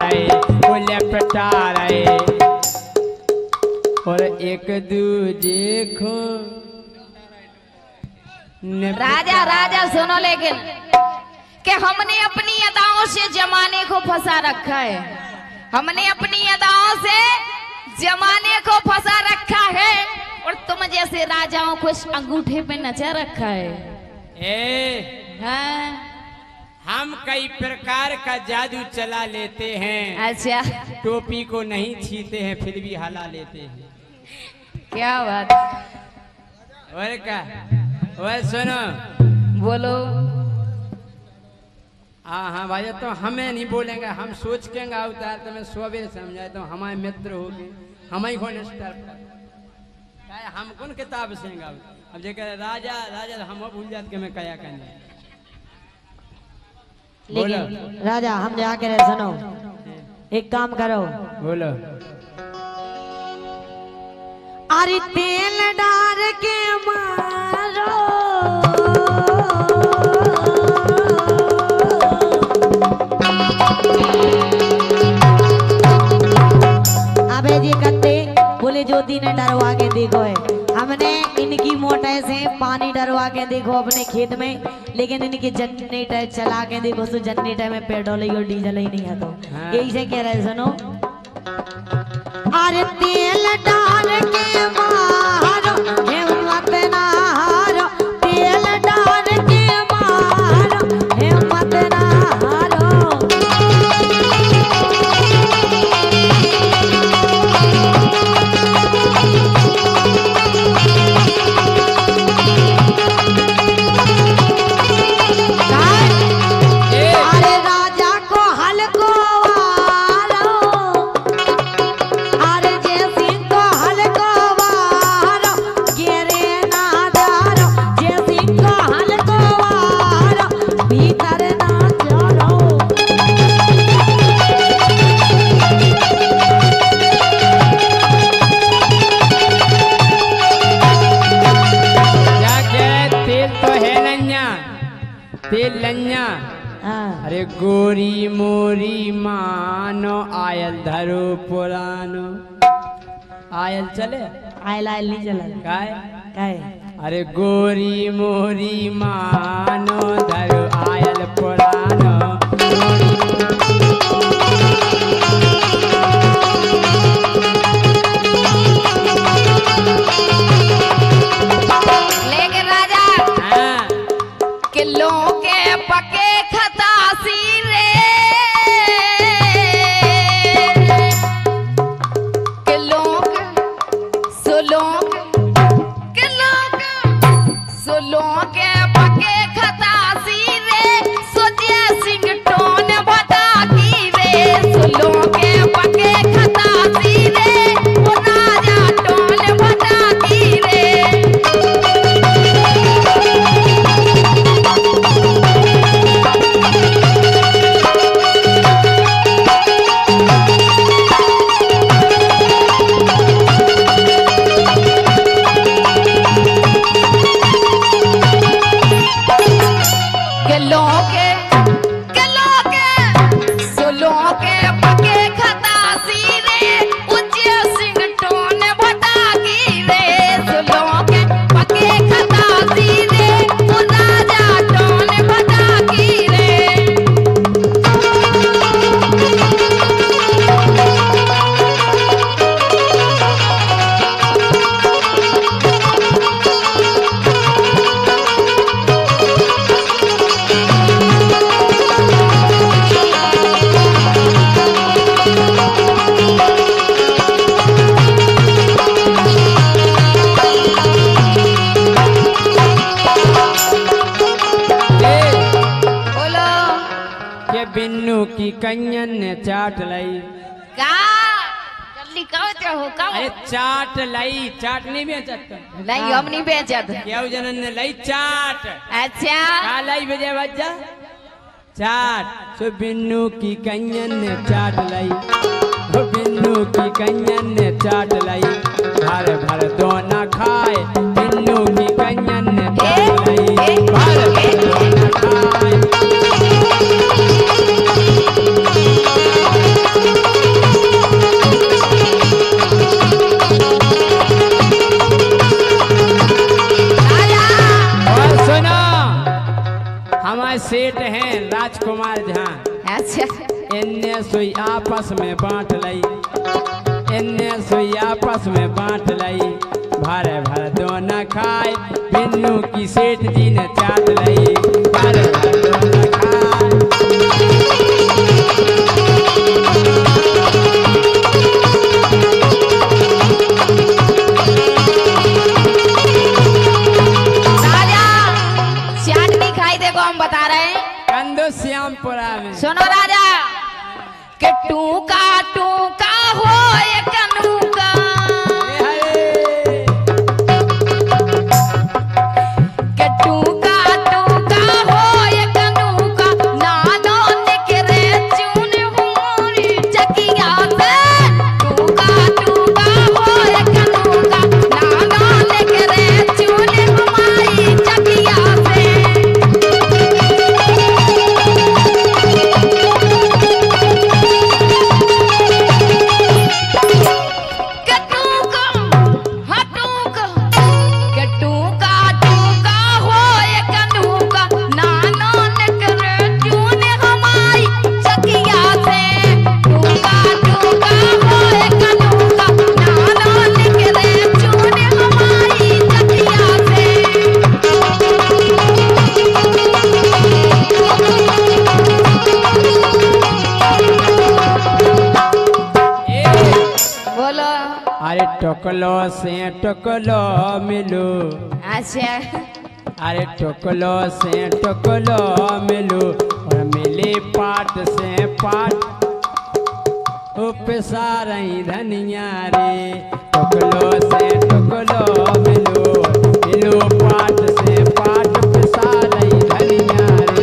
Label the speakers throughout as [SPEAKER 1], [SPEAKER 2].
[SPEAKER 1] रहे, वो लपटा रहे और एक दूजे को
[SPEAKER 2] राजा राजा सुनो, लेकिन कि हमने अपनी अदाओं से जमाने को फंसा रखा है, हमने अपनी अदाओं से जमाने को फंसा रखा है और तुम जैसे राजाओं को इस अंगूठे पे नचा रखा है। हाँ?
[SPEAKER 1] हम कई प्रकार का जादू चला लेते हैं।
[SPEAKER 2] अच्छा,
[SPEAKER 1] टोपी को नहीं छीते हैं फिर भी हला लेते हैं।
[SPEAKER 2] क्या बात।
[SPEAKER 1] और क्या, और सुनो,
[SPEAKER 2] बोलो।
[SPEAKER 1] हाँ हाँ भाई, तो हमें नहीं बोलेंगे, हम सोच के अवतार तुम्हें सोबे समझाए तो हमारे मित्र हो गए, हम ही कौन हम कौन किताब से अब जेकर राजा राजा हम भूल जाते मैं क्या करने।
[SPEAKER 3] लेकिन राजा हम जाके रहे, सुनो एक काम करो।
[SPEAKER 1] बोलो।
[SPEAKER 3] अरे तेल डाल के मारो, अबे जी कत्ते बोले ज्योति ने डरवा के देखो है, हमने इनकी मोटर से पानी डरवा के देखो अपने खेत में, लेकिन इनके जनरेटर चला के देखो तो जनरेटर में पेट्रोल और डीजल ही नहीं है। तो यही से कह रहे सुनो, अरे तेल डाल के मारो हिम्मत ना हारो, तेल डाल के मारो हिम्मत ना हारो। अरे राजा को हल्को
[SPEAKER 1] लन्या। अरे गोरी मोरी मानो आयल धरो पुरानो, आयल चले
[SPEAKER 3] आयल आयल नहीं चला
[SPEAKER 1] काय अरे गोरी मोरी मानो धरो आयल पुरानो।
[SPEAKER 2] लेकिन राजा किलों के पके खतासी रे, किलों के सुलों के पके खतासी रे, सोचिए सिंह टोन बता की रे, सुलों के पके खतासी रे, वो राजा टोन बता की रे।
[SPEAKER 1] बिन्नू की कन्यन ने चाट लाई
[SPEAKER 2] का जल्दी कहो हो का
[SPEAKER 1] अरे चाट लाई, चाट नहीं बेचत
[SPEAKER 2] नहीं हम नहीं बेचत
[SPEAKER 1] क्या जनन ने लाई चाट।
[SPEAKER 2] अच्छा
[SPEAKER 1] का लाई बजे बच्चा चाट। सो बिन्नू की कन्यन ने चाट लाई, वो बिन्नू की कन्यन ने चाट लाई, भर भर दोना खाए बिन्नू की कन्यन ने चाट लाई, भर भर दोना खाए। इन्ने सोई आपस में बांट लई, इन्ने सोई आपस में बांट लई। भर भर दोना खाए बिन्नू की सेठ जी ने चाट लई, भर भर दोना खाए।
[SPEAKER 2] राजा चाट नहीं खाई, देखो हम बता रहे हैं
[SPEAKER 1] कंदो श्यामपुरा में।
[SPEAKER 2] सुनो राजा के टूका टूका हो ये कनूका, के टूका टूका हो ये कनूका, नानो निकरे चून हमारी चकिया से। टूका टूका हो ये कनूका, नानो निकरे चून हमारी चकिया से।
[SPEAKER 1] अरे टोकलो से टोकलो मिलो,
[SPEAKER 2] अच्छा
[SPEAKER 1] अरे टोकलो से टोकलो मिलो, और मिले पाट से पाट ओ पिसा रही धनिया रे। टोकलो से टोकलो मिलो, मिलो पाट से पाट पिसा रही धनिया रे।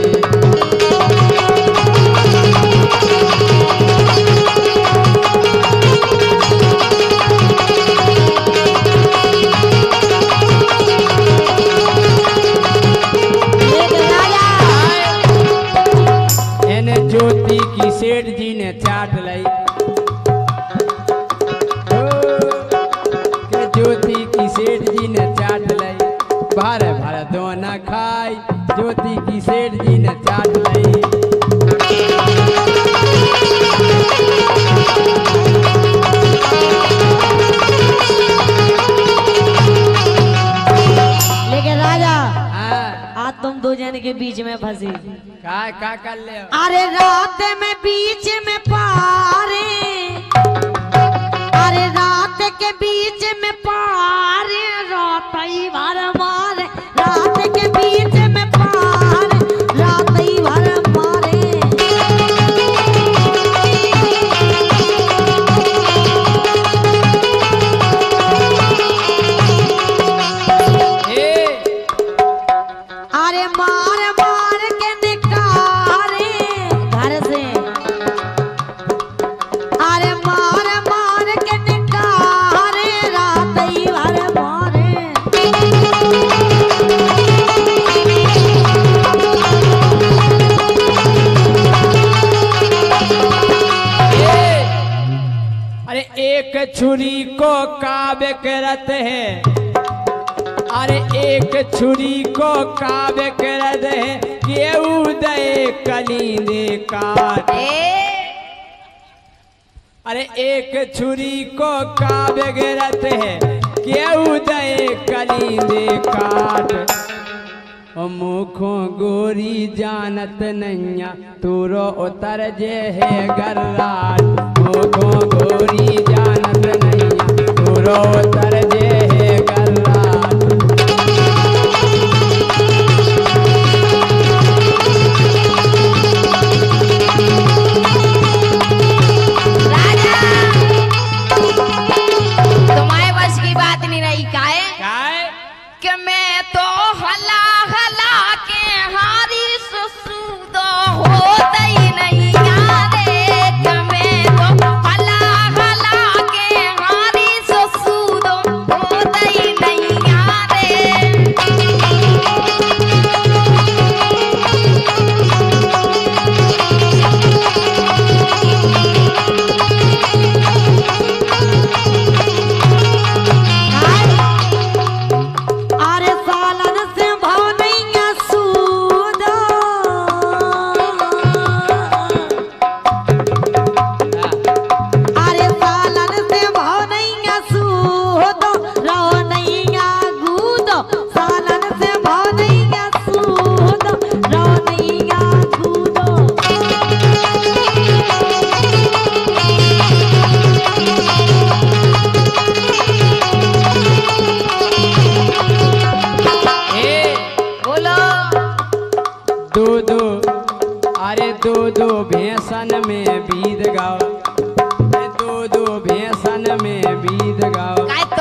[SPEAKER 1] ज्योति की सेठ जी ने चाट लई, ज्योति की सेठ जी ने चाट लई। भर भर दोना खाई ज्योति की सेठ जी ने चाट लई।
[SPEAKER 3] लेकिन राजा
[SPEAKER 1] हाँ,
[SPEAKER 3] आज तुम दो जन के बीच में फंसी।
[SPEAKER 1] का कर ले?
[SPEAKER 3] अरे रात में बीच में पारे, अरे रात के बीच में पारे, रात ही भर मारे, रात के बीच में पारे, रात ही भर मारे। अरे मार मार के निकारे घर से, अरे मार मार के निकारे, रात ही भर मारे।
[SPEAKER 1] अरे एक छुरी को काबे करत है, अरे एक छुरी को काबे करत है, केऊ दे कलींदे काट। अरे एक छुरी को काबे करत है, केऊ दे कलींदे काट। ओ मुखो गोरी जानत नैया, तूरो उतर जे है गर्राट। मुखो गोरी जानत नैया, तूरो उतर जे है गर्राट।
[SPEAKER 2] तुम्हारे बस की बात नहीं रही काहे कि मैं तो हला हला के हारी सुसूदो होता ही नहीं यारे। कि मैं तो हला हला के हारी सुसूदो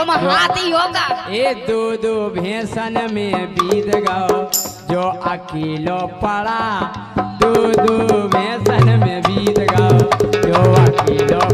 [SPEAKER 2] तुम हाथी होगा।
[SPEAKER 1] ए दो भैंसन में बीत गओ जो अकेलो पड़ा, दो भैंसन में बीत गओ जो अकेलो